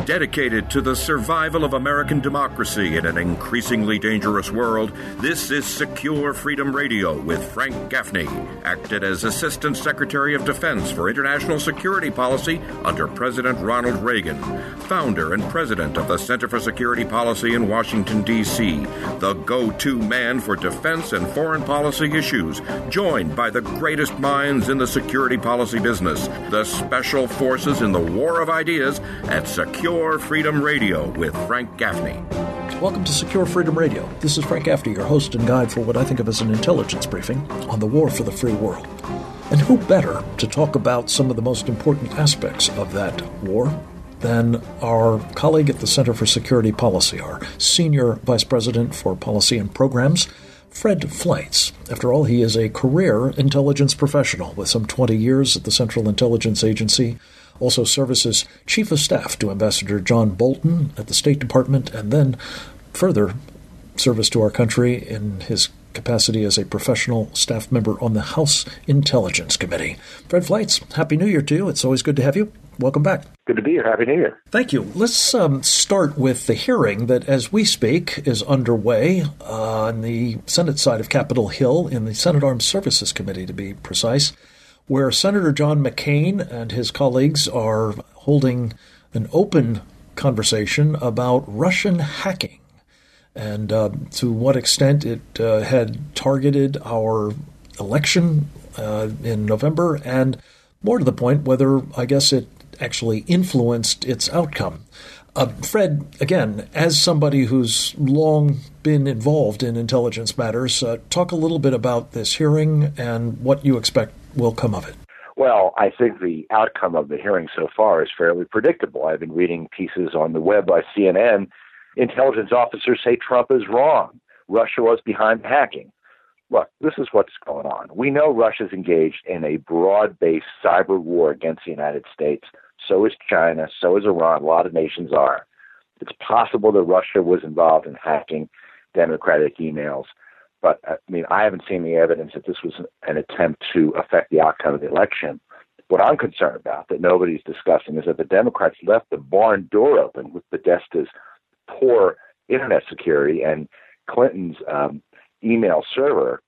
Dedicated to the survival of American democracy in an increasingly dangerous world, this is Secure Freedom Radio with Frank Gaffney, acted as Assistant Secretary of Defense for International Security Policy under President Ronald Reagan, founder and president of the Center for Security Policy in Washington, D.C., the go-to man for defense and foreign policy issues, joined by the greatest minds in the security policy business, the special forces in the war of ideas at Secure Freedom Radio with Frank Gaffney. Welcome to Secure Freedom Radio. This is Frank Gaffney, your host and guide for what I think of as an intelligence briefing on the war for the free world. And who better to talk about some of the most important aspects of that war than our colleague at the Center for Security Policy, our Senior Vice President for Policy and Programs, Fred Fleitz. After all, he is a career intelligence professional with some 20 years at the Central Intelligence Agency, also serves as Chief of Staff to Ambassador John Bolton at the State Department, and then further service to our country in his capacity as a professional staff member on the House Intelligence Committee. Fred Fleitz, Happy New Year to you. It's always good to have you. Welcome back. Good to be here. Happy New Year. Thank you. Let's start with the hearing that, as we speak, is underway on the Senate side of Capitol Hill in the Senate Armed Services Committee, to be precise, where Senator John McCain and his colleagues are holding an open conversation about Russian hacking and to what extent it had targeted our election in November, and more to the point, whether, I guess, it actually influenced its outcome. Fred, again, as somebody who's long been involved in intelligence matters, talk a little bit about this hearing and what you expect will come of it. Well, I think the outcome of the hearing so far is fairly predictable. I've been reading pieces on the web by CNN. Intelligence officers say Trump is wrong. Russia was behind the hacking. Look, this is what's going on. We know Russia's engaged in a broad-based cyber war against the United States. So is China, so is Iran. A lot of nations are. It's possible that Russia was involved in hacking Democratic emails. But, I haven't seen the evidence that this was an attempt to affect the outcome of the election. What I'm concerned about, that nobody's discussing, is that the Democrats left the barn door open with Podesta's poor internet security and Clinton's email server.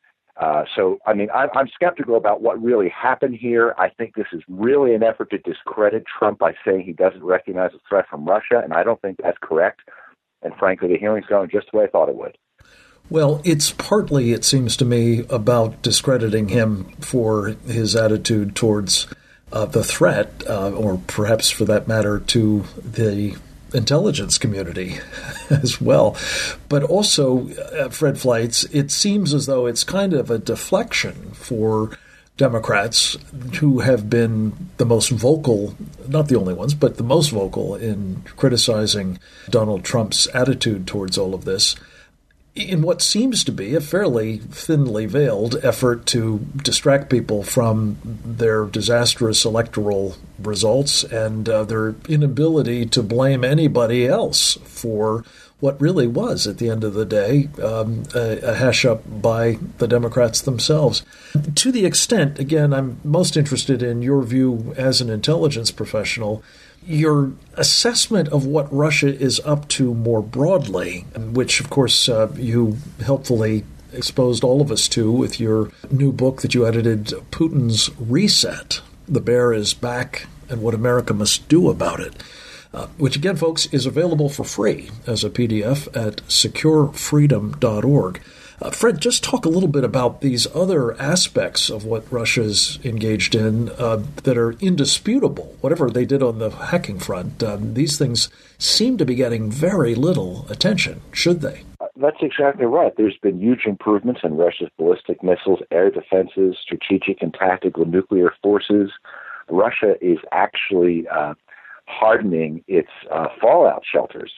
I'm skeptical about what really happened here. I think this is really an effort to discredit Trump by saying he doesn't recognize a threat from Russia, and I don't think that's correct. And frankly, the hearing's going just the way I thought it would. Well, it's partly, it seems to me, about discrediting him for his attitude towards the threat, or perhaps for that matter, to the intelligence community as well. But also, Fred Fleitz, it seems as though it's kind of a deflection for Democrats who have been the most vocal, not the only ones, but the most vocal in criticizing Donald Trump's attitude towards all of this, in what seems to be a fairly thinly veiled effort to distract people from their disastrous electoral results and their inability to blame anybody else for what really was, at the end of the day, a hash-up by the Democrats themselves. To the extent, again, I'm most interested in your view as an intelligence professional, your assessment of what Russia is up to more broadly, which, of course, you helpfully exposed all of us to with your new book that you edited, Putin's Reset, The Bear is Back and What America Must Do About It, which, again, folks, is available for free as a PDF at securefreedom.org. Fred, just talk a little bit about these other aspects of what Russia's engaged in that are indisputable. Whatever they did on the hacking front, these things seem to be getting very little attention, should they? That's exactly right. There's been huge improvements in Russia's ballistic missiles, air defenses, strategic and tactical nuclear forces. Russia is actually hardening its fallout shelters.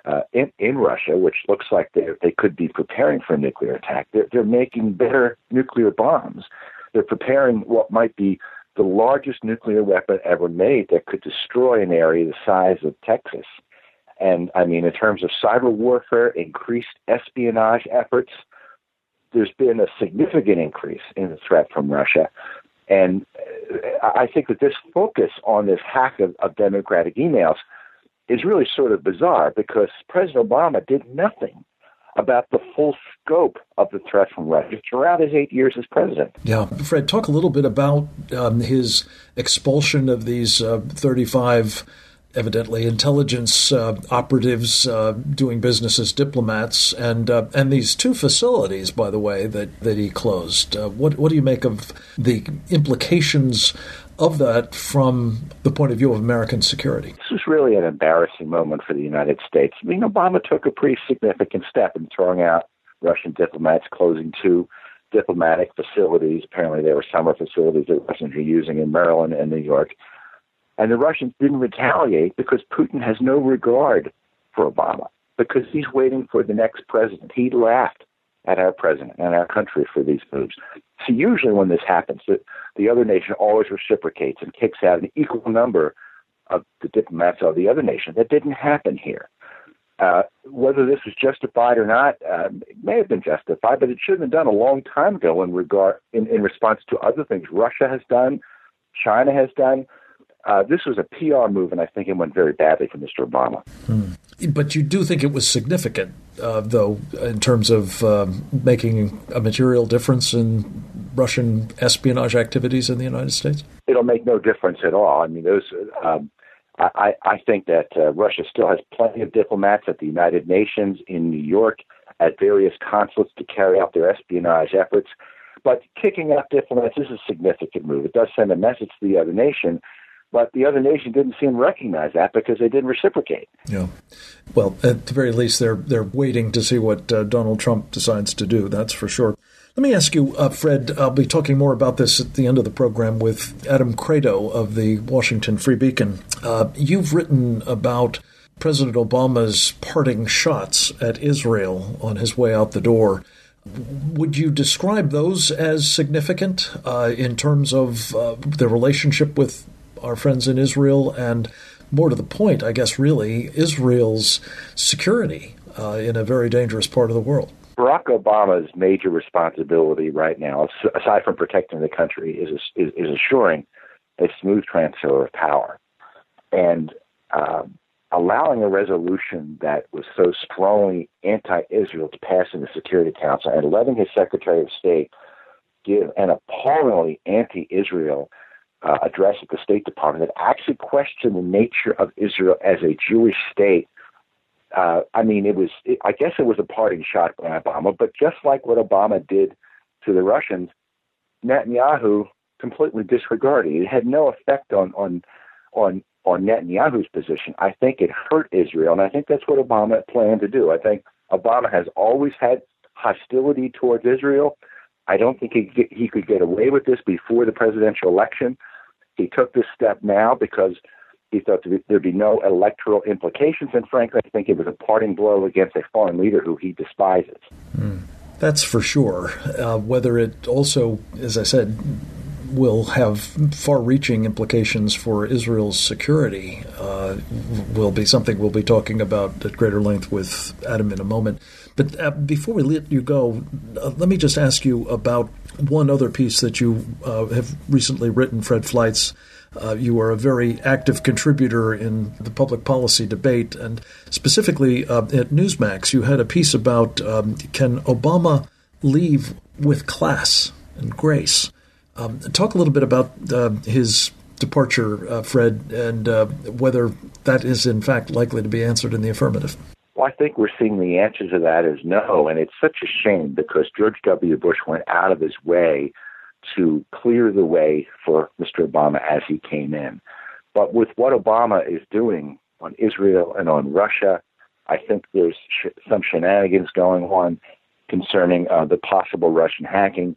In Russia, which looks like they could be preparing for a nuclear attack. They're making better nuclear bombs. They're preparing what might be the largest nuclear weapon ever made that could destroy an area the size of Texas. And, in terms of cyber warfare, increased espionage efforts, there's been a significant increase in the threat from Russia. And I think that this focus on this hack of democratic emails is really sort of bizarre because President Obama did nothing about the full scope of the threat from Russia throughout his 8 years as president. Yeah. Fred, talk a little bit about his expulsion of these 35 evidently intelligence operatives doing business as diplomats, and these two facilities, by the way, that he closed. What do you make of the implications of that from the point of view of American security? This was really an embarrassing moment for the United States. I mean, Obama took a pretty significant step in throwing out Russian diplomats, closing 2 diplomatic facilities. Apparently, there were summer facilities that Russians were using in Maryland and New York. And the Russians didn't retaliate because Putin has no regard for Obama, because he's waiting for the next president. He laughed at our president and our country for these moves. So usually when this happens, the other nation always reciprocates and kicks out an equal number of the diplomats of the other nation. That didn't happen here. Whether this was justified or not, it may have been justified, but it should have been done a long time ago in response to other things Russia has done, China has done. This was a PR move, and I think it went very badly for Mr. Obama. But you do think it was significant, though, in terms of making a material difference in Russian espionage activities in the United States? It'll make no difference at all. I mean, I think that Russia still has plenty of diplomats at the United Nations, in New York, at various consulates to carry out their espionage efforts. But kicking out diplomats is a significant move. It does send a message to the other nation. But the other nation didn't seem to recognize that because they didn't reciprocate. Yeah. Well, at the very least, they're waiting to see what Donald Trump decides to do. That's for sure. Let me ask you, Fred, I'll be talking more about this at the end of the program with Adam Credo of the Washington Free Beacon. You've written about President Obama's parting shots at Israel on his way out the door. Would you describe those as significant in terms of the relationship with our friends in Israel, and more to the point, I guess, really, Israel's security in a very dangerous part of the world? Barack Obama's major responsibility right now, aside from protecting the country, is assuring a smooth transfer of power. And allowing a resolution that was so strongly anti-Israel to pass in the Security Council and letting his Secretary of State give an appallingly anti-Israel address at the State Department that actually questioned the nature of Israel as a Jewish state. I guess it was a parting shot by Obama, but just like what Obama did to the Russians, Netanyahu completely disregarded it. It had no effect on Netanyahu's position. I think it hurt Israel, and I think that's what Obama planned to do. I think Obama has always had hostility towards Israel. I don't think he could get away with this before the presidential election. He took this step now because he thought there'd be no electoral implications, and frankly, I think it was a parting blow against a foreign leader who he despises. That's for sure. Whether it also, as I said, will have far-reaching implications for Israel's security will be something we'll be talking about at greater length with Adam in a moment. But before we let you go, let me just ask you about one other piece that you have recently written, Fred Fleitz. You are a very active contributor in the public policy debate, and specifically at Newsmax, you had a piece about can Obama leave with class and grace? Talk a little bit about his departure, Fred, and whether that is in fact likely to be answered in the affirmative. Well, I think we're seeing the answer to that is no, and it's such a shame because George W. Bush went out of his way to clear the way for Mr. Obama as he came in. But with what Obama is doing on Israel and on Russia, I think there's some shenanigans going on concerning the possible Russian hacking.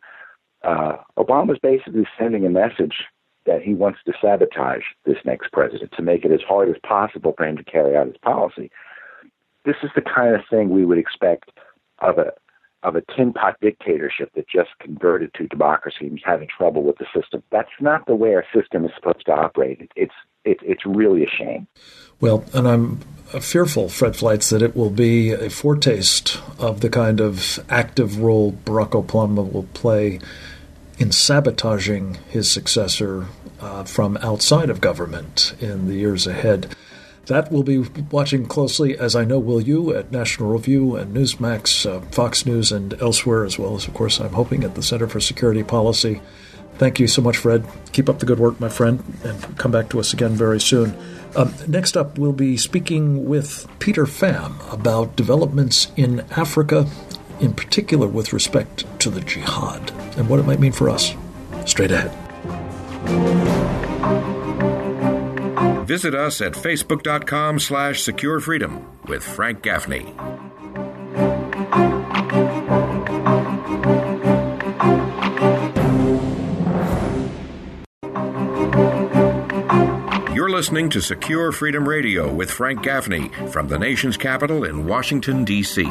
Obama's basically sending a message that he wants to sabotage this next president, to make it as hard as possible for him to carry out his policy. This is the kind of thing we would expect of a tin pot dictatorship that just converted to democracy and having trouble with the system. That's not the way our system is supposed to operate. It's really a shame. Well, and I'm fearful, Fred Fleitz, that it will be a foretaste of the kind of active role Barack Obama will play in sabotaging his successor from outside of government in the years ahead. That we'll be watching closely, as I know will you, at National Review and Newsmax, Fox News, and elsewhere, as well as, of course, I'm hoping at the Center for Security Policy. Thank you so much, Fred. Keep up the good work, my friend, and come back to us again very soon. Next up, we'll be speaking with Peter Pham about developments in Africa, in particular with respect to the jihad and what it might mean for us. Straight ahead. Visit us at facebook.com/securefreedom with Frank Gaffney. You're listening to Secure Freedom Radio with Frank Gaffney from the nation's capital in Washington, D.C.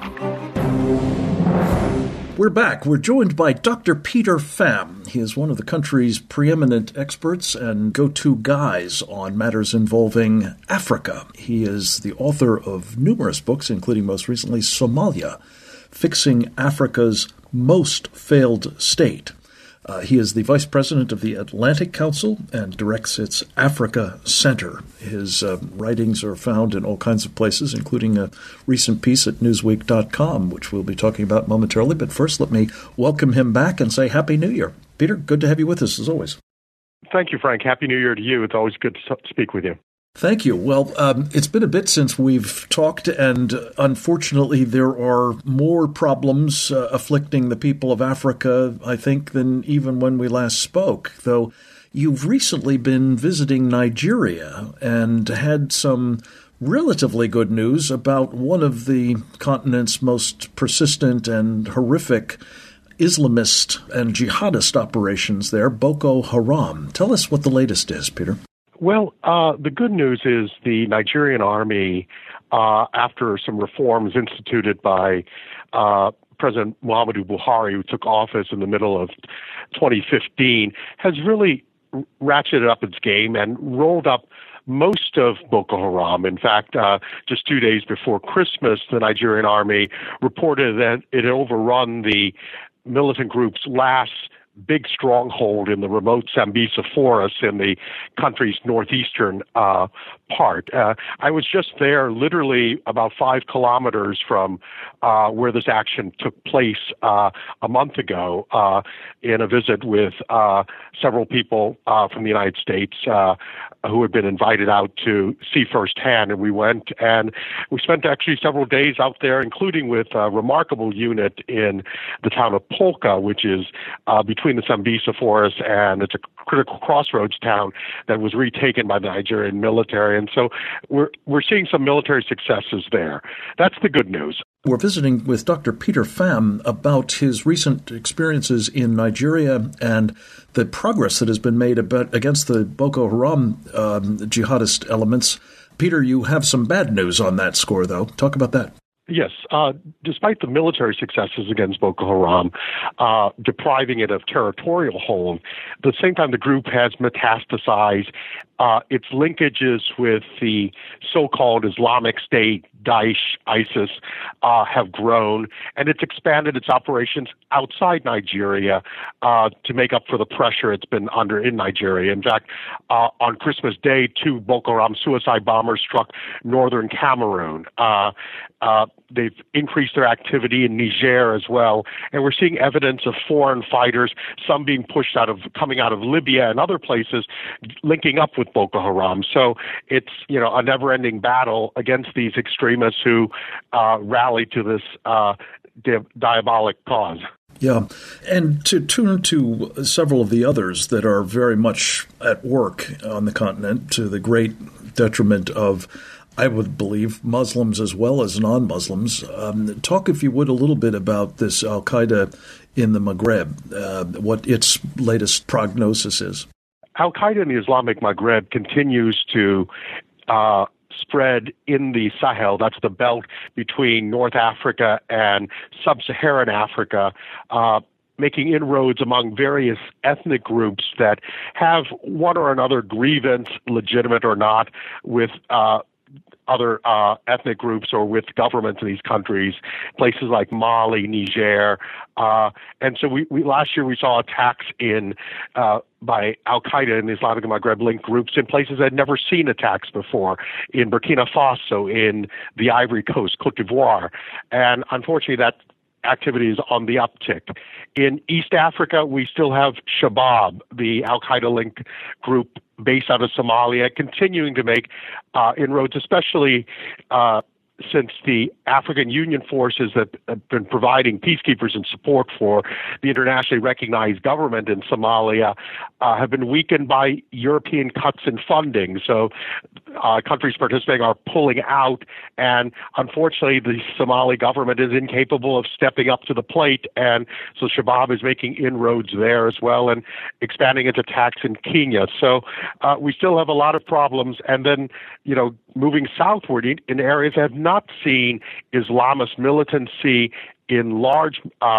We're back. We're joined by Dr. Peter Pham. He is one of the country's preeminent experts and go-to guys on matters involving Africa. He is the author of numerous books, including most recently Somalia, Fixing Africa's Most Failed State. He is the vice president of the Atlantic Council and directs its Africa Center. His writings are found in all kinds of places, including a recent piece at Newsweek.com, which we'll be talking about momentarily. But first, let me welcome him back and say Happy New Year. Peter, good to have you with us, as always. Thank you, Frank. Happy New Year to you. It's always good to speak with you. Thank you. Well, it's been a bit since we've talked, and unfortunately there are more problems afflicting the people of Africa, I think, than even when we last spoke, though you've recently been visiting Nigeria and had some relatively good news about one of the continent's most persistent and horrific Islamist and jihadist operations there, Boko Haram. Tell us what the latest is, Peter. Well, the good news is the Nigerian army, after some reforms instituted by President Muhammadu Buhari, who took office in the middle of 2015, has really ratcheted up its game and rolled up most of Boko Haram. In fact, just 2 days before Christmas, the Nigerian army reported that it had overrun the militant group's last big stronghold in the remote Sambisa Forest in the country's northeastern part. I was just there literally about 5 kilometers from where this action took place a month ago in a visit with several people from the United States who had been invited out to see firsthand. And we went and we spent actually several days out there, including with a remarkable unit in the town of Polka, which is between the Sambisa Forest, and it's a critical crossroads town that was retaken by the Nigerian military. And so we're seeing some military successes there. That's the good news. We're visiting with Dr. Peter Pham about his recent experiences in Nigeria and the progress that has been made against the Boko Haram jihadist elements. Peter, you have some bad news on that score, though. Talk about that. Yes. Despite the military successes against Boko Haram, depriving it of territorial hold, at the same time the group has metastasized. Its linkages with the so-called Islamic State, Daesh, ISIS, have grown, and it's expanded its operations outside Nigeria to make up for the pressure it's been under in Nigeria. In fact, on Christmas Day, 2 Boko Haram suicide bombers struck northern Cameroon. They've increased their activity in Niger as well, and we're seeing evidence of foreign fighters, some being coming out of Libya and other places, linking up with Boko Haram. So it's, a never-ending battle against these extremists who rally to this diabolic cause. Yeah, and to turn to several of the others that are very much at work on the continent, to the great detriment of, I would believe, Muslims as well as non-Muslims. Talk, if you would, a little bit about this Al-Qaeda in the Maghreb, what its latest prognosis is. Al-Qaeda in the Islamic Maghreb continues to spread in the Sahel. That's the belt between North Africa and sub-Saharan Africa, making inroads among various ethnic groups that have one or another grievance, legitimate or not, with other ethnic groups or with governments in these countries, places like Mali, Niger. And so we last year we saw attacks by Al-Qaeda and Islamic Maghreb-linked groups in places that had never seen attacks before, in Burkina Faso, in the Ivory Coast, Cote d'Ivoire. And unfortunately, that activity is on the uptick. In East Africa, we still have Shabab, the Al-Qaeda-linked group based out of Somalia, continuing to make inroads, especially since the African Union forces that have been providing peacekeepers and support for the internationally recognized government in Somalia have been weakened by European cuts in funding. So countries participating are pulling out, and unfortunately the Somali government is incapable of stepping up to the plate, and so Shabab is making inroads there as well and expanding its attacks in Kenya. So we still have a lot of problems, and then, moving southward in areas that have not seen Islamist militancy in large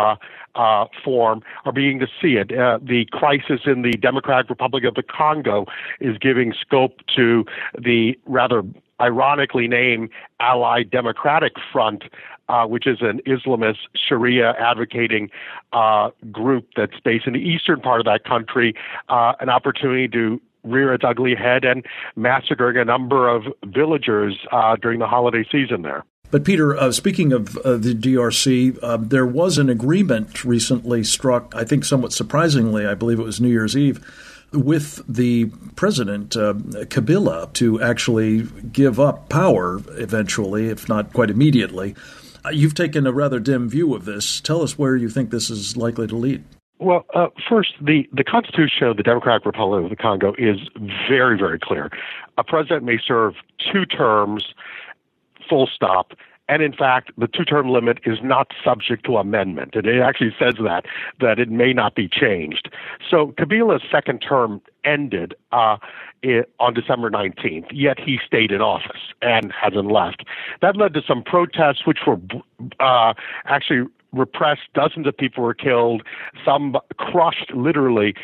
form are beginning to see it. The crisis in the Democratic Republic of the Congo is giving scope to the rather ironically named Allied Democratic Front, which is an Islamist Sharia advocating group that's based in the eastern part of that country, an opportunity to rear its ugly head and massacring a number of villagers during the holiday season there. But Peter, speaking of the DRC, there was an agreement recently struck, I think somewhat surprisingly, I believe it was New Year's Eve, with the president, Kabila, to actually give up power eventually, if not quite immediately. You've taken a rather dim view of this. Tell us where you think this is likely to lead. Well, first, the Constitution of the Democratic Republic of the Congo is very, very clear. A president may serve 2 terms, full stop. And in fact, the 2-term limit is not subject to amendment. And it actually says that it may not be changed. So Kabila's second term ended on December 19th, yet he stayed in office and hasn't left. That led to some protests, which were actually repressed. Dozens of people were killed, some crushed literally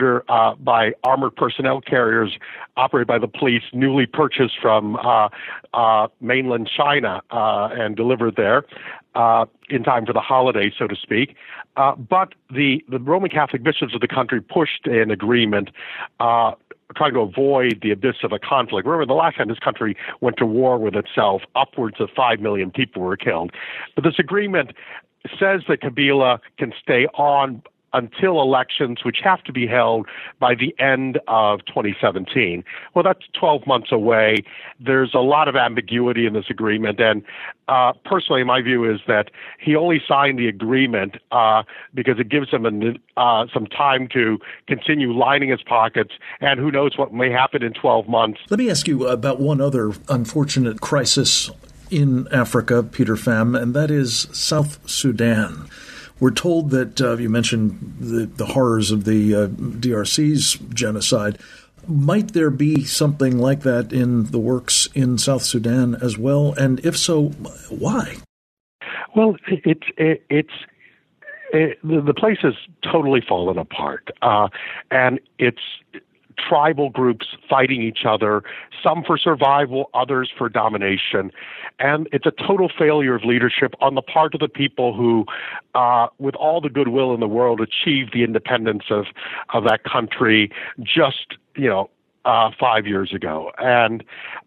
by armored personnel carriers operated by the police, newly purchased from mainland China and delivered there in time for the holidays, so to speak. But the Roman Catholic bishops of the country pushed an agreement trying to avoid the abyss of a conflict. Remember, the last time this country went to war with itself, upwards of 5 million people were killed. But this agreement says that Kabila can stay on until elections, which have to be held by the end of 2017. Well, that's 12 months away. There's a lot of ambiguity in this agreement. And personally, my view is that he only signed the agreement because it gives him some time to continue lining his pockets. And who knows what may happen in 12 months. Let me ask you about one other unfortunate crisis in Africa, Peter Pham, and that is South Sudan. We're told that, you mentioned the horrors of the DRC's genocide. Might there be something like that in the works in South Sudan as well? And if so, why? Well, the place has totally fallen apart, and it's tribal groups fighting each other, some for survival, others for domination. And it's a total failure of leadership on the part of the people who, with all the goodwill in the world, achieved the independence of that country just, 5 years ago. And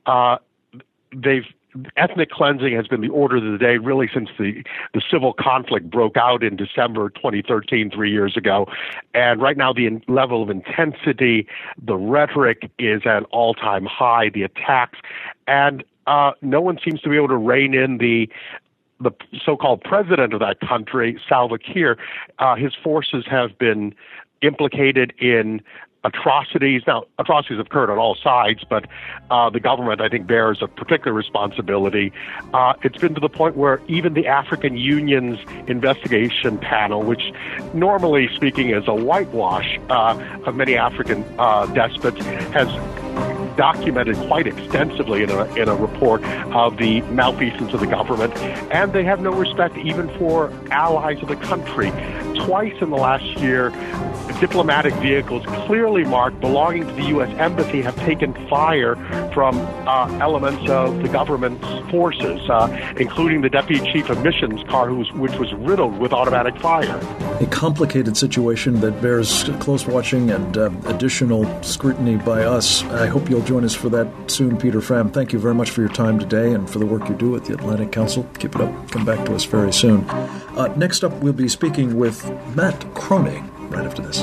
ethnic cleansing has been the order of the day really since the civil conflict broke out in December 2013, 3 years ago. And right now the level of intensity, the rhetoric is at all-time high, the attacks, and no one seems to be able to rein in the so-called president of that country, Salva Kiir. His forces have been implicated in atrocities. Now, atrocities have occurred on all sides, but the government, I think, bears a particular responsibility. It's been to the point where even the African Union's investigation panel, which normally speaking is a whitewash of many African despots, has documented quite extensively in a report of the malfeasance of the government, and they have no respect even for allies of the country. Twice in the last year, diplomatic vehicles clearly marked belonging to the U.S. Embassy have taken fire from elements of the government's forces, including the Deputy Chief of Missions car, which was riddled with automatic fire. A complicated situation that bears close watching and additional scrutiny by us. I hope you'll join us for that soon, Peter Pham. Thank you very much for your time today and for the work you do at the Atlantic Council. Keep it up. Come back to us very soon. Next up, we'll be speaking with Matt Kronig right after this.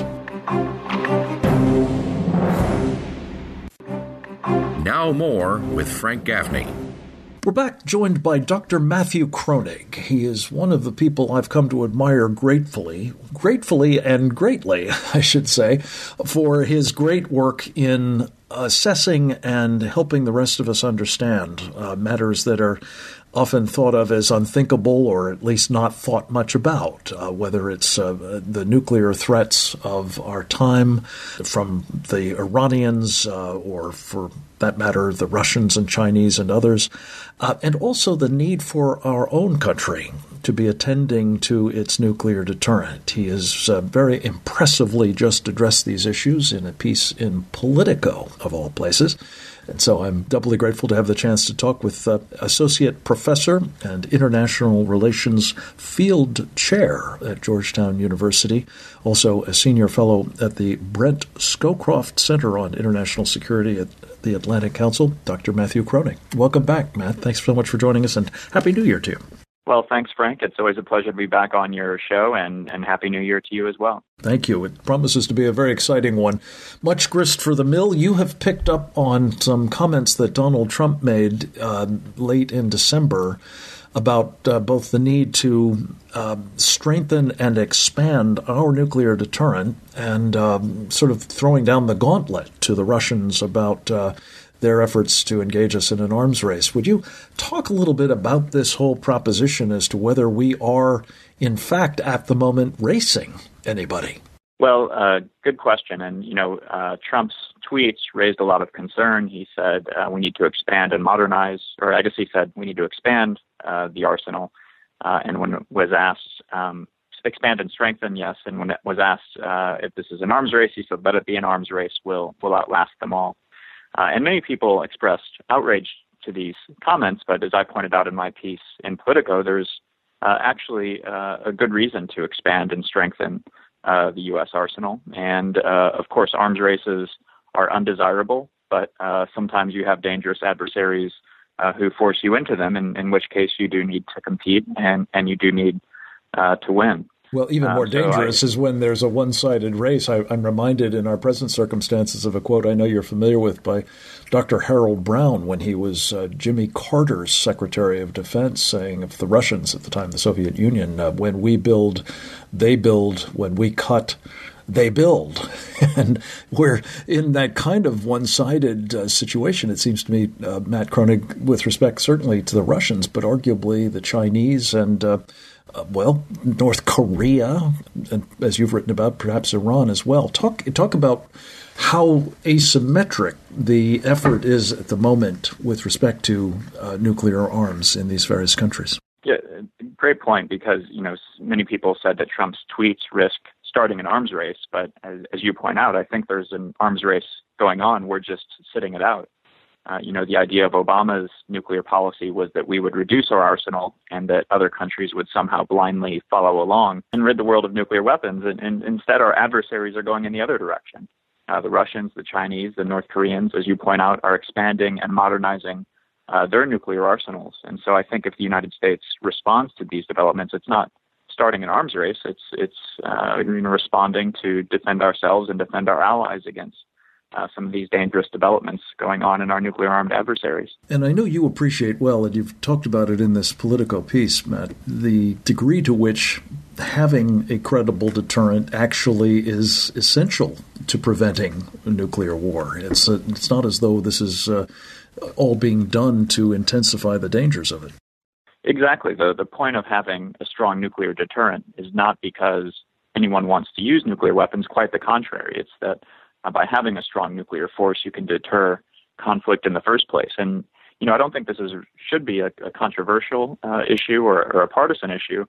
Now more with Frank Gaffney. We're back, joined by Dr. Matthew Kronig. He is one of the people I've come to admire gratefully and greatly, I should say, for his great work in assessing and helping the rest of us understand matters that are often thought of as unthinkable or at least not thought much about, whether it's the nuclear threats of our time from the Iranians or, for that matter, the Russians and Chinese and others, and also the need for our own country to be attending to its nuclear deterrent. He has very impressively just addressed these issues in a piece in Politico, of all places. And so I'm doubly grateful to have the chance to talk with Associate Professor and International Relations Field Chair at Georgetown University, also a Senior Fellow at the Brent Scowcroft Center on International Security at the Atlantic Council, Dr. Matthew Kronig. Welcome back, Matt. Thanks so much for joining us, and Happy New Year to you. Well, thanks, Frank. It's always a pleasure to be back on your show, and Happy New Year to you as well. Thank you. It promises to be a very exciting one. Much grist for the mill. You have picked up on some comments that Donald Trump made late in December about both the need to strengthen and expand our nuclear deterrent and sort of throwing down the gauntlet to the Russians about their efforts to engage us in an arms race. Would you talk a little bit about this whole proposition as to whether we are, in fact, at the moment, racing anybody? Well, good question. And, Trump's tweets raised a lot of concern. He said we need to expand and modernize, or I guess he said we need to expand the arsenal. And when it was asked, expand and strengthen, yes. And when it was asked if this is an arms race, he said, let it be an arms race. We'll outlast them all. And many people expressed outrage to these comments, but as I pointed out in my piece in Politico, there's actually a good reason to expand and strengthen the U.S. arsenal. And, of course, arms races are undesirable, but sometimes you have dangerous adversaries who force you into them, in which case you do need to compete and you do need to win. Well, even more dangerous is when there's a one-sided race. I'm reminded in our present circumstances of a quote I know you're familiar with by Dr. Harold Brown when he was Jimmy Carter's Secretary of Defense, saying of the Russians at the time, the Soviet Union, when we build, they build. When we cut, they build. And we're in that kind of one-sided situation, it seems to me, Matt Kronig, with respect certainly to the Russians, but arguably the Chinese and North Korea, and as you've written about, perhaps Iran as well. Talk about how asymmetric the effort is at the moment with respect to nuclear arms in these various countries. Yeah, great point, because, many people said that Trump's tweets risk starting an arms race, but as you point out, I think there's an arms race going on. We're just sitting it out. The idea of Obama's nuclear policy was that we would reduce our arsenal and that other countries would somehow blindly follow along and rid the world of nuclear weapons. And instead, our adversaries are going in the other direction. The Russians, the Chinese, the North Koreans, as you point out, are expanding and modernizing their nuclear arsenals. And so I think if the United States responds to these developments, it's not starting an arms race. It's responding to defend ourselves and defend our allies against some of these dangerous developments going on in our nuclear-armed adversaries. And I know you appreciate well, and you've talked about it in this Politico piece, Matt, the degree to which having a credible deterrent actually is essential to preventing a nuclear war. It's not as though this is all being done to intensify the dangers of it. Exactly. The point of having a strong nuclear deterrent is not because anyone wants to use nuclear weapons. Quite the contrary. It's that by having a strong nuclear force, you can deter conflict in the first place. And, I don't think this should be a controversial issue or a partisan issue.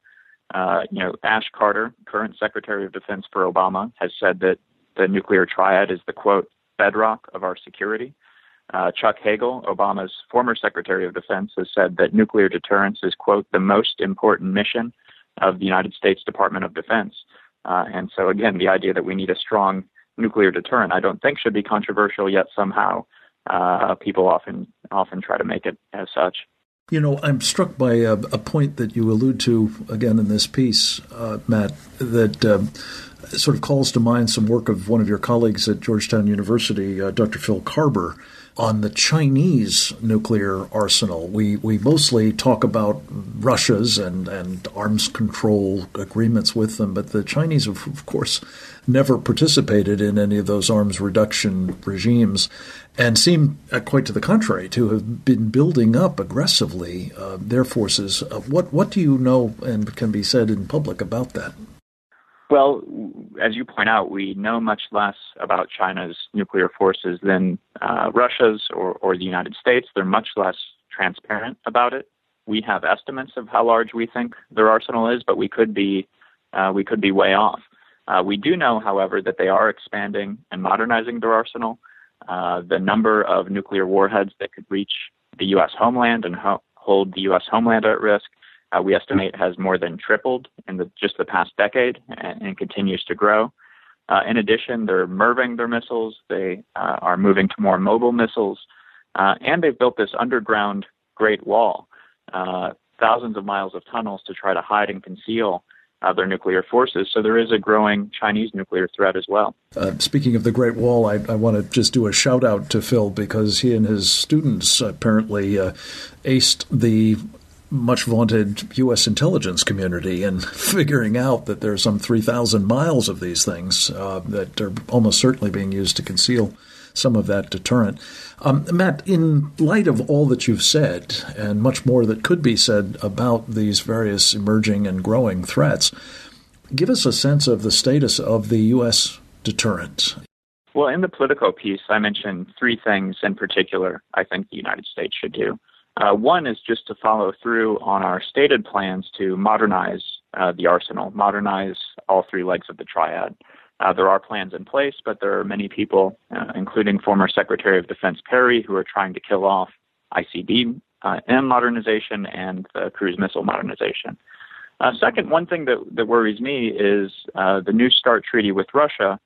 Ash Carter, current Secretary of Defense for Obama, has said that the nuclear triad is the, quote, bedrock of our security. Chuck Hagel, Obama's former Secretary of Defense, has said that nuclear deterrence is, quote, the most important mission of the United States Department of Defense. And so, again, the idea that we need a strong nuclear deterrent, I don't think should be controversial, yet somehow people often try to make it as such. You know, I'm struck by a point that you allude to again in this piece, Matt, that sort of calls to mind some work of one of your colleagues at Georgetown University, Dr. Phil Carber, on the Chinese nuclear arsenal. We mostly talk about Russia's and arms control agreements with them, but the Chinese have, of course, never participated in any of those arms reduction regimes and seem, quite to the contrary, to have been building up aggressively their forces. What do you know and can be said in public about that? Well, as you point out, we know much less about China's nuclear forces than Russia's or the United States. They're much less transparent about it. We have estimates of how large we think their arsenal is, but we could be way off. We do know, however, that they are expanding and modernizing their arsenal. The number of nuclear warheads that could reach the U.S. homeland and hold the U.S. homeland at risk, we estimate has more than tripled in just the past decade and continues to grow. In addition, they're MIRVing their missiles. They are moving to more mobile missiles. And they've built this underground Great Wall, thousands of miles of tunnels to try to hide and conceal their nuclear forces. So there is a growing Chinese nuclear threat as well. Speaking of the Great Wall, I want to just do a shout out to Phil because he and his students apparently aced the much vaunted U.S. intelligence community in figuring out that there's some 3,000 miles of these things that are almost certainly being used to conceal some of that deterrent. Matt, in light of all that you've said and much more that could be said about these various emerging and growing threats, give us a sense of the status of the U.S. deterrent. Well, in the Politico piece, I mentioned three things in particular I think the United States should do. One is just to follow through on our stated plans to modernize the arsenal, modernize all three legs of the triad. There are plans in place, but there are many people, including former Secretary of Defense Perry, who are trying to kill off ICBM modernization and the cruise missile modernization. Second, one thing that worries me is the New START treaty with Russia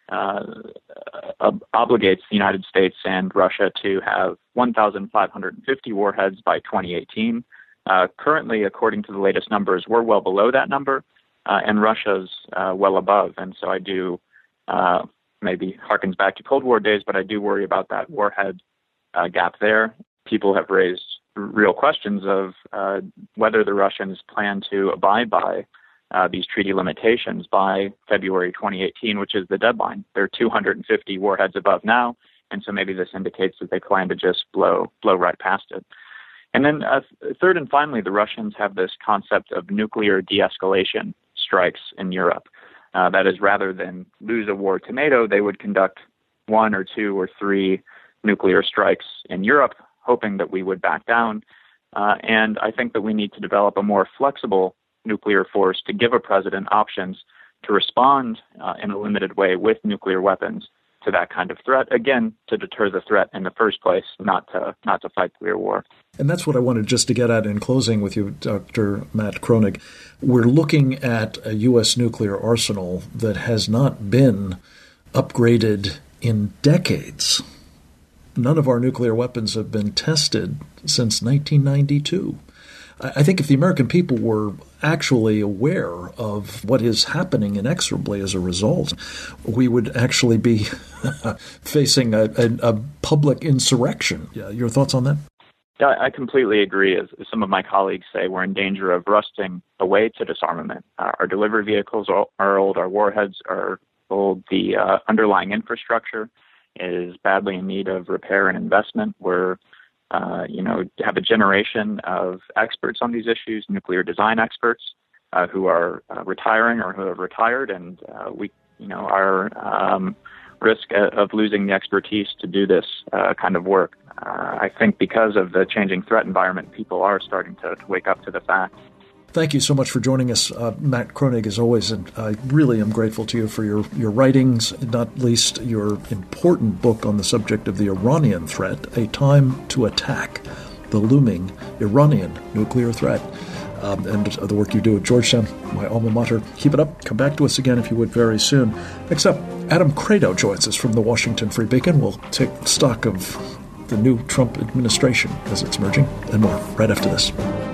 obligates the United States and Russia to have 1,550 warheads by 2018. Currently, according to the latest numbers, we're well below that number, and Russia's well above. And so I do, maybe harkens back to Cold War days, but I do worry about that warhead gap there. People have raised real questions of whether the Russians plan to abide by these treaty limitations by February 2018, which is the deadline. There are 250 warheads above now, and so maybe this indicates that they plan to just blow right past it. And then third and finally, the Russians have this concept of nuclear de-escalation strikes in Europe. That is, rather than lose a war to NATO, they would conduct 1 or 2 or 3 nuclear strikes in Europe, hoping that we would back down. And I think that we need to develop a more flexible nuclear force to give a president options to respond in a limited way with nuclear weapons to that kind of threat, again, to deter the threat in the first place, not to fight clear war. And that's what I wanted just to get at in closing with you, Dr. Matt Kronig. We're looking at a U.S. nuclear arsenal that has not been upgraded in decades. None of our nuclear weapons have been tested since 1992. I think if the American people were actually aware of what is happening inexorably as a result, we would actually be facing a public insurrection. Your thoughts on that? Yeah, I completely agree. As some of my colleagues say, we're in danger of rusting away to disarmament. Our delivery vehicles are old. Our warheads are old. The underlying infrastructure is badly in need of repair and investment. We're have a generation of experts on these issues, nuclear design experts, who are retiring or who have retired, and we are risk of losing the expertise to do this kind of work. I think because of the changing threat environment, people are starting to wake up to the fact Thank you so much for joining us, Matt Kronig, as always, and I really am grateful to you for your writings, not least your important book on the subject of the Iranian threat, A Time to Attack, the looming Iranian nuclear threat, and the work you do at Georgetown, my alma mater. Keep it up. Come back to us again, if you would, very soon. Next up, Adam Credo joins us from the Washington Free Beacon. We'll take stock of the new Trump administration as it's emerging, and more right after this.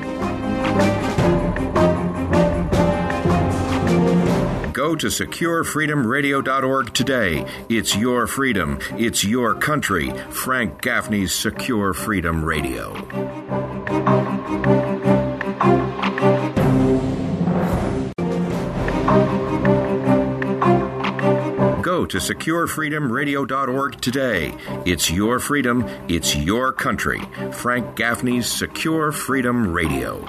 Go to securefreedomradio.org today. It's your freedom. It's your country. Frank Gaffney's Secure Freedom Radio. Go to securefreedomradio.org today. It's your freedom. It's your country. Frank Gaffney's Secure Freedom Radio.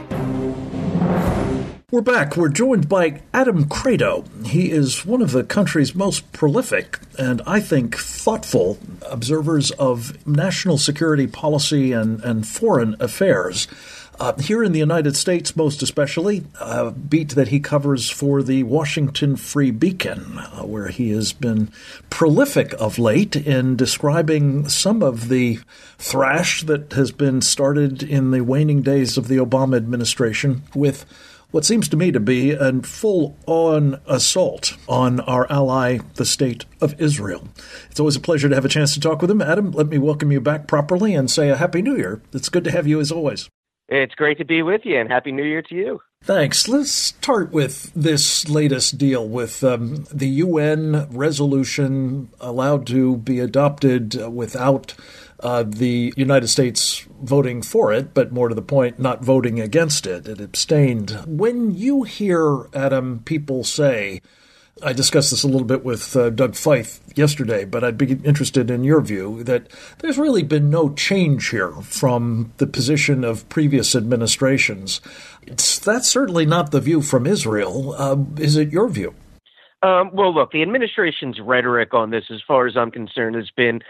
We're back. We're joined by Adam Credo. He is one of the country's most prolific and, I think, thoughtful observers of national security policy and foreign affairs. Here in the United States, most especially, a beat that he covers for the Washington Free Beacon, where he has been prolific of late in describing some of the thrash that has been started in the waning days of the Obama administration with what seems to me to be a full-on assault on our ally, the State of Israel. It's always a pleasure to have a chance to talk with him. Adam, let me welcome you back properly and say a Happy New Year. It's good to have you as always. It's great to be with you, and Happy New Year to you. Thanks. Let's start with this latest deal with the UN resolution allowed to be adopted without the United States voting for it, but more to the point, not voting against it. It abstained. When you hear, Adam, people say, I discussed this a little bit with Doug Feith yesterday, but I'd be interested in your view that there's really been no change here from the position of previous administrations. That's certainly not the view from Israel. Is it your view? Well, look, the administration's rhetoric on this, as far as I'm concerned, has been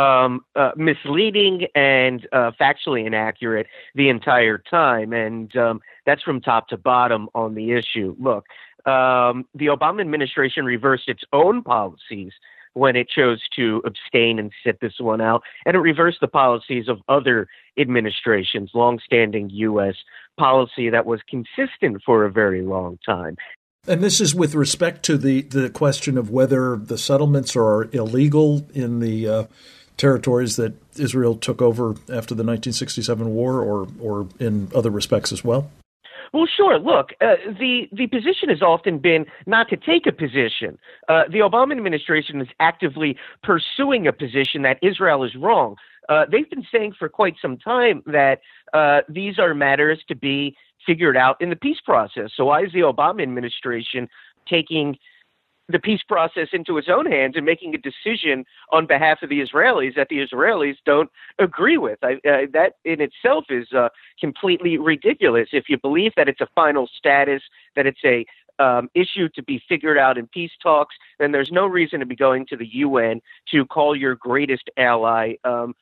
misleading and factually inaccurate the entire time. And that's from top to bottom on the issue. Look, the Obama administration reversed its own policies when it chose to abstain and sit this one out, and it reversed the policies of other administrations, longstanding U.S. policy that was consistent for a very long time. And this is with respect to the question of whether the settlements are illegal in the territories that Israel took over after the 1967 war, or in other respects as well? Well, sure. Look, the position has often been not to take a position. The Obama administration is actively pursuing a position that Israel is wrong. They've been saying for quite some time that these are matters to be figured out in the peace process. So why is the Obama administration taking the peace process into its own hands and making a decision on behalf of the Israelis that the Israelis don't agree with? That in itself is completely ridiculous. If you believe that it's a final status, that it's a issue to be figured out in peace talks, then there's no reason to be going to the UN to call your greatest ally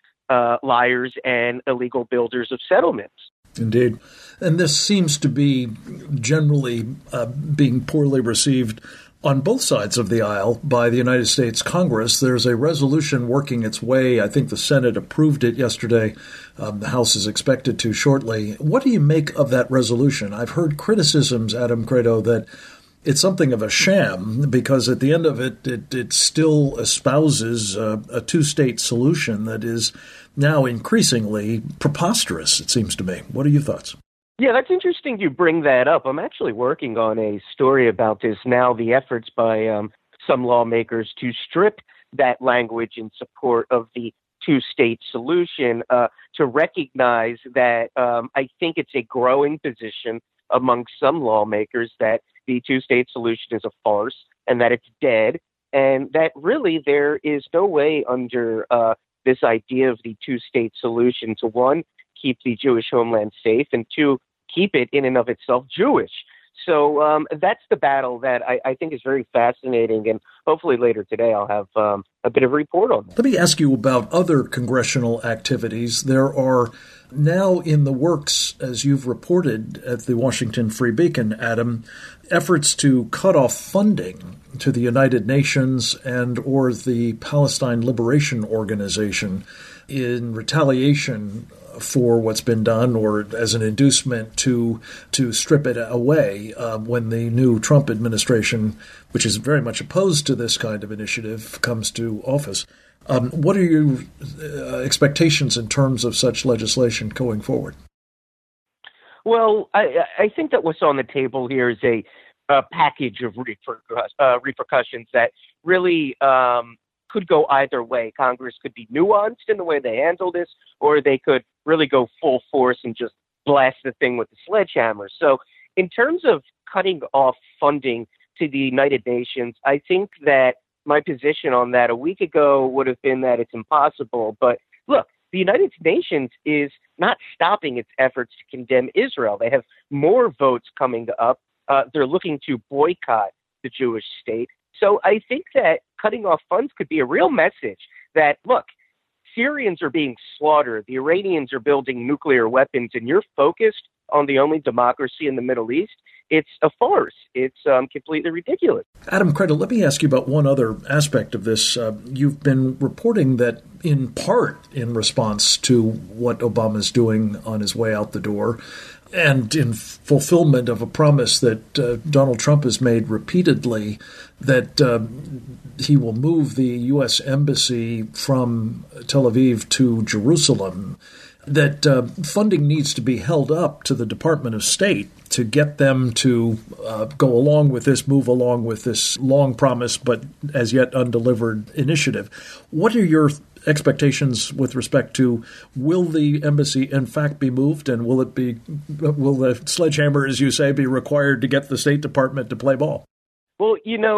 liars and illegal builders of settlements. Indeed. And this seems to be generally being poorly received on both sides of the aisle by the United States Congress. There's a resolution working its way. I think the Senate approved it yesterday. The House is expected to shortly. What do you make of that resolution? I've heard criticisms, Adam Credo, that it's something of a sham because at the end of it still espouses a two-state solution that is now increasingly preposterous, it seems to me. What are your thoughts? Yeah, that's interesting you bring that up. I'm actually working on a story about this now, the efforts by some lawmakers to strip that language in support of the two-state solution, to recognize that I think it's a growing position among some lawmakers that the two-state solution is a farce and that it's dead, and that really there is no way under this idea of the two-state solution to, one, keep the Jewish homeland safe, and two, keep it in and of itself Jewish. So that's the battle that I think is very fascinating, and hopefully later today I'll have a bit of a report on that. Let me ask you about other congressional activities. There are Now in the works, as you've reported at the Washington Free Beacon, Adam, efforts to cut off funding to the United Nations and or the Palestine Liberation Organization in retaliation for what's been done or as an inducement to strip it away when the new Trump administration, which is very much opposed to this kind of initiative, comes to office. What are your expectations in terms of such legislation going forward? Well, I think that what's on the table here is a package of repercussions that really could go either way. Congress could be nuanced in the way they handle this, or they could really go full force and just blast the thing with the sledgehammer. So in terms of cutting off funding to the United Nations, I think that my position on that a week ago would have been that it's impossible. But look, the United Nations is not stopping its efforts to condemn Israel. They have more votes coming up. They're looking to boycott the Jewish state. So I think that cutting off funds could be a real message that, look, Syrians are being slaughtered. The Iranians are building nuclear weapons, and you're focused on the only democracy in the Middle East. It's a farce. It's completely ridiculous. Adam Kreidel, let me ask you about one other aspect of this. You've been reporting that in part in response to what Obama's doing on his way out the door, and in fulfillment of a promise that Donald Trump has made repeatedly that he will move the U.S. Embassy from Tel Aviv to Jerusalem, that funding needs to be held up to the Department of State to get them to go along with this, move along with this long promise but as yet undelivered initiative. What are your expectations with respect to will the embassy in fact be moved, and will the sledgehammer, as you say, be required to get the State Department to play ball? Well,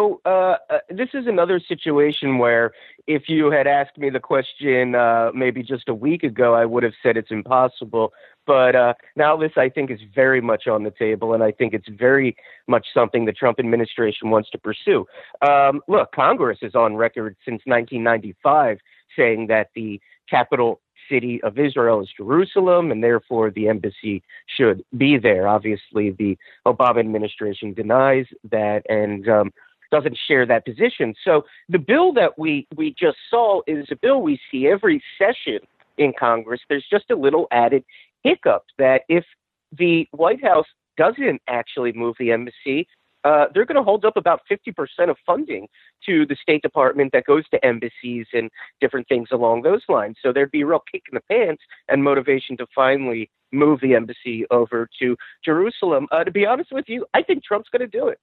this is another situation where if you had asked me the question maybe just a week ago, I would have said it's impossible. But now this, I think, is very much on the table, and I think it's very much something the Trump administration wants to pursue. Look, Congress is on record since 1995 saying that the capital city of Israel is Jerusalem, and therefore the embassy should be there. Obviously, the Obama administration denies that and doesn't share that position. So the bill that we just saw is a bill we see every session in Congress. There's just a little added hiccup that if the White House doesn't actually move the embassy, they're going to hold up about 50% of funding to the State Department that goes to embassies and different things along those lines. So there'd be a real kick in the pants and motivation to finally move the embassy over to Jerusalem. To be honest with you, I think Trump's going to do it.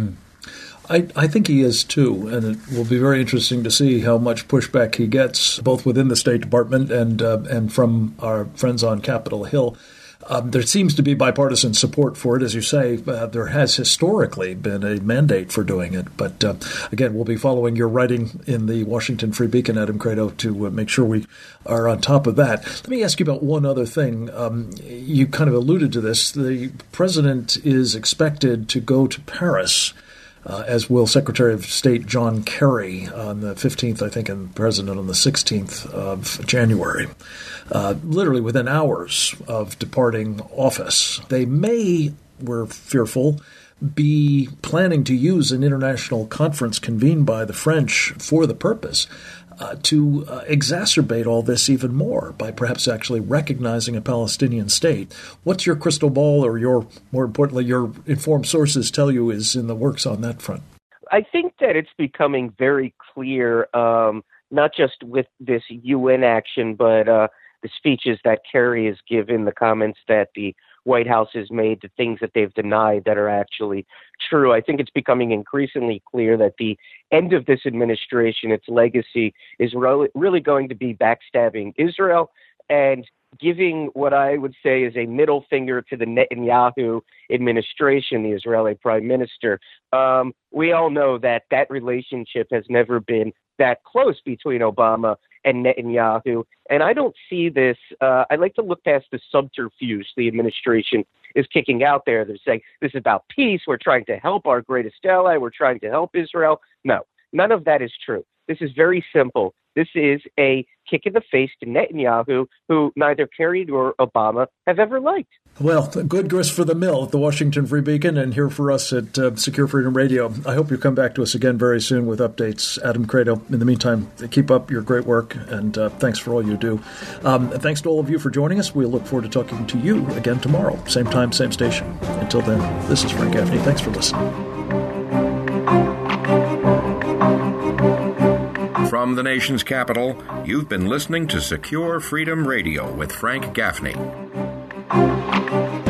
I think he is too, and it will be very interesting to see how much pushback he gets, both within the State Department and from our friends on Capitol Hill. There seems to be bipartisan support for it. As you say, there has historically been a mandate for doing it. But again, we'll be following your writing in the Washington Free Beacon, Adam Kreidel, to make sure we are on top of that. Let me ask you about one other thing. You kind of alluded to this. The president is expected to go to Paris, as will Secretary of State John Kerry on the 15th, I think, and the President on the 16th of January, literally within hours of departing office. They may, we're fearful, be planning to use an international conference convened by the French for the purpose to exacerbate all this even more by perhaps actually recognizing a Palestinian state. What's your crystal ball, or more importantly, your informed sources tell you is in the works on that front? I think that it's becoming very clear, not just with this UN action, but the speeches that Kerry has given, the comments that the White House has made, the things that they've denied that are actually true. I think it's becoming increasingly clear that the end of this administration, its legacy, is really going to be backstabbing Israel and giving what I would say is a middle finger to the Netanyahu administration, the Israeli prime minister. We all know that relationship has never been that close between Obama and Netanyahu. And I don't see this. I like to look past the subterfuge the administration is kicking out there. They're saying this is about peace. We're trying to help our greatest ally. We're trying to help Israel. No, none of that is true. This is very simple. This is a kick in the face to Netanyahu, who neither Kerry nor Obama have ever liked. Well, good grist for the mill at the Washington Free Beacon and here for us at Secure Freedom Radio. I hope you come back to us again very soon with updates. Adam Credo, in the meantime, keep up your great work, and thanks for all you do. Thanks to all of you for joining us. We look forward to talking to you again tomorrow. Same time, same station. Until then, this is Frank Gaffney. Thanks for listening. From the nation's capital, you've been listening to Secure Freedom Radio with Frank Gaffney.